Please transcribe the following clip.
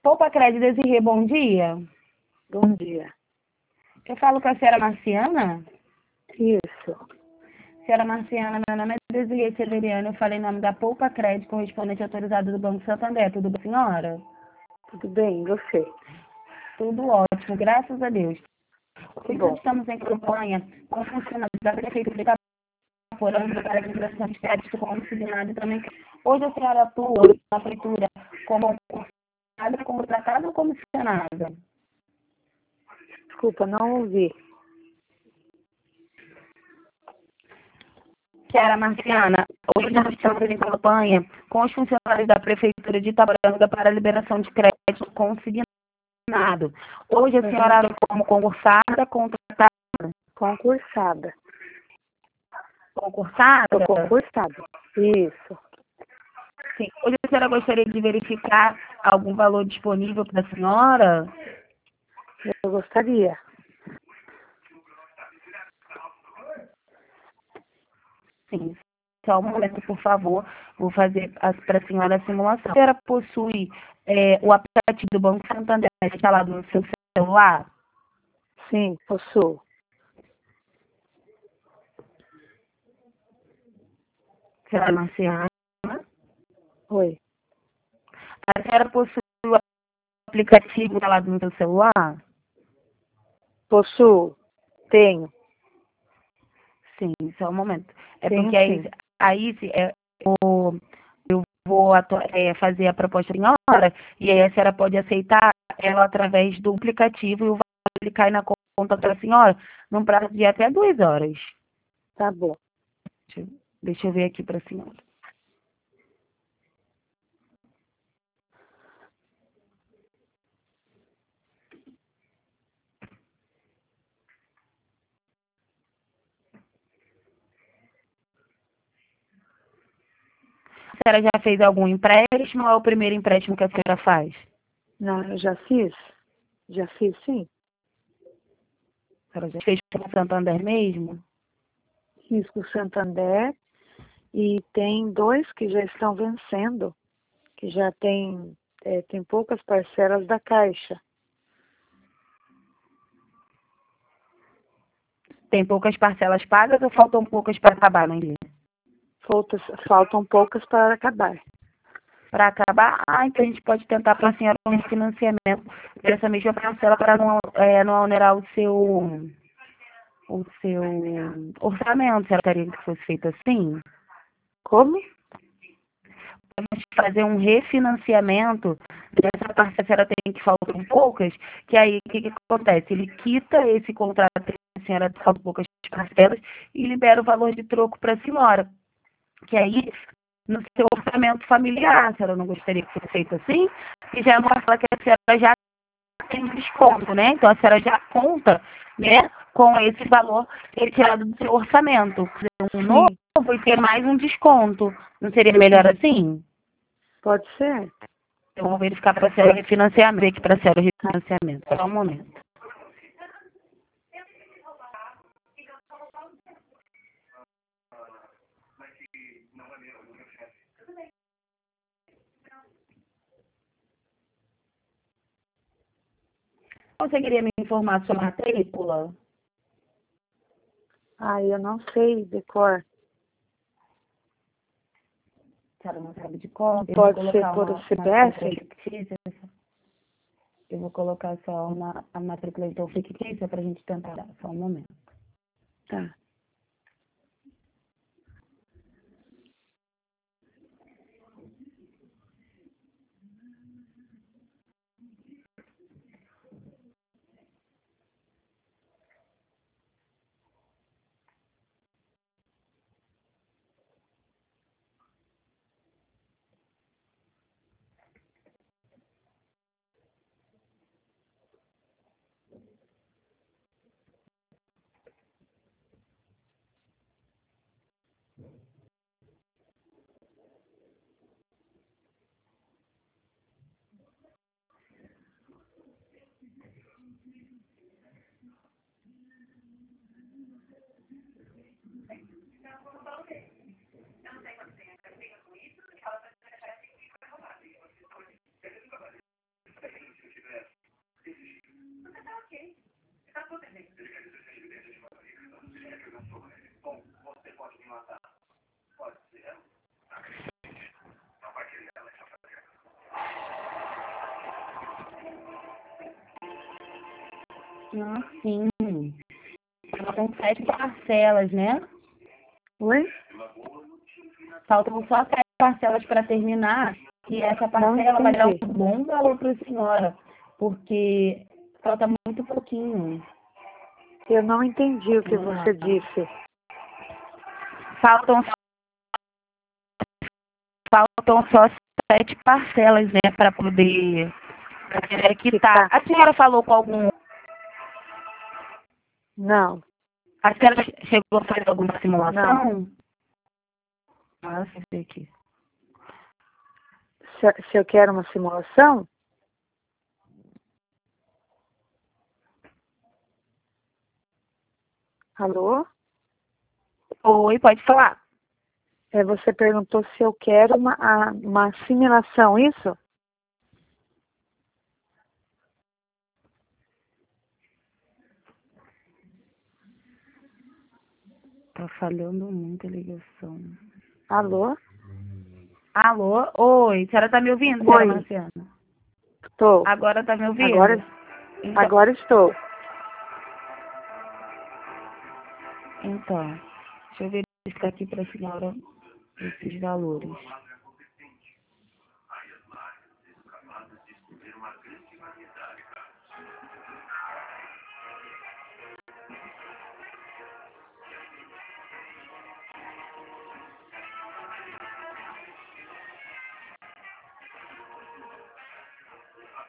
Poupa Crédito, Desirê, bom dia. Bom dia. Eu falo com a senhora Marciana. Isso. Senhora Marciana, meu nome é Desirê Severiano. Eu falei em nome da Poupa Crédito, correspondente autorizado do Banco Santander. Tudo bem, senhora? Tudo bem, e você? Tudo ótimo, graças a Deus. Hoje Bom. estamos em campanha com funcionários da Prefeitura de Itaporanga para a liberação de crédito consignado também. Hoje a senhora atua na Prefeitura como concursada, contratada ou comissionada? Desculpa, não ouvi. Senhora Marciana, hoje nós estamos em campanha com os funcionários da Prefeitura de Itaporanga para a liberação de crédito consignado. Hoje a senhora atua como concursada, contratada? Concursada. Concursada? Tô concursada. Isso. Sim. Hoje a senhora gostaria de verificar algum valor disponível para a senhora? Eu gostaria. Sim. Só um momento, por favor. Vou fazer para a senhora a simulação. A senhora possui o aplicativo do Banco Santander instalado no seu celular? Sim, possuo. Senhora Marciana? Oi. A senhora possui o aplicativo instalado no seu celular? Possuo. Tenho. Sim, só um momento. É Tenho porque sim. eu vou fazer a proposta em hora e aí a senhora pode aceitar ela através do aplicativo e o valor cai na conta da senhora num prazo de até 2 horas. Tá bom. Deixa eu ver aqui para a senhora. A senhora já fez algum empréstimo ou é o primeiro empréstimo que a senhora faz? Não, eu já fiz. Já fiz, sim. A senhora já fez com o Santander mesmo? Fiz com o Santander e tem 2 que já estão vencendo, que já tem poucas parcelas da Caixa. Tem poucas parcelas pagas ou faltam poucas para acabar, não entendi? Faltam poucas para acabar. Para acabar, então a gente pode tentar para a senhora um refinanciamento dessa mesma parcela para não onerar o seu orçamento. A senhora queria que fosse feito assim? Como? Vamos fazer um refinanciamento dessa parcela que a senhora tem que faltam poucas, que aí o que acontece? Ele quita esse contrato que a senhora faltam poucas parcelas e libera o valor de troco para a senhora. Que aí, no seu orçamento familiar, a senhora não gostaria que fosse feito assim? E já é uma parcela que a senhora já tem desconto, né? Então a senhora já conta, né, com esse valor retirado do seu orçamento. Um novo e ter mais um desconto. Não seria melhor assim? Pode ser. Eu vou verificar para a senhora o refinanciamento, aqui para a senhora o refinanciamento. Só um momento. Conseguiria me informar sua matrícula? Eu não sei decor. A senhora não sabe de cor? Pode ser por o CPF? Eu vou colocar só a matrícula então fictícia para a gente tentar dar. Só um momento. Tá. Ah, sim. Faltam 7 parcelas, né? Oi? Faltam só 7 parcelas para terminar. E essa Não parcela vai dar entendi. um bom valor para a senhora, porque falta muito pouquinho. Eu não entendi o que Vamos lá. você disse. Faltam, faltam só 7 parcelas, né, para poder a senhora quitar. A senhora falou com algum. Não, A senhora chegou a fazer alguma não. simulação? Ah, deixa eu ver aqui. Se eu quero uma simulação? Alô? Oi, pode falar. Você perguntou se eu quero uma simulação, isso? Tá falhando muito a ligação. Alô? Alô? Oi, a senhora tá me ouvindo, senhora Oi, Marciana? estou. Agora tá me ouvindo? Agora, Então, agora estou. então, deixa eu verificar aqui para a senhora esses valores.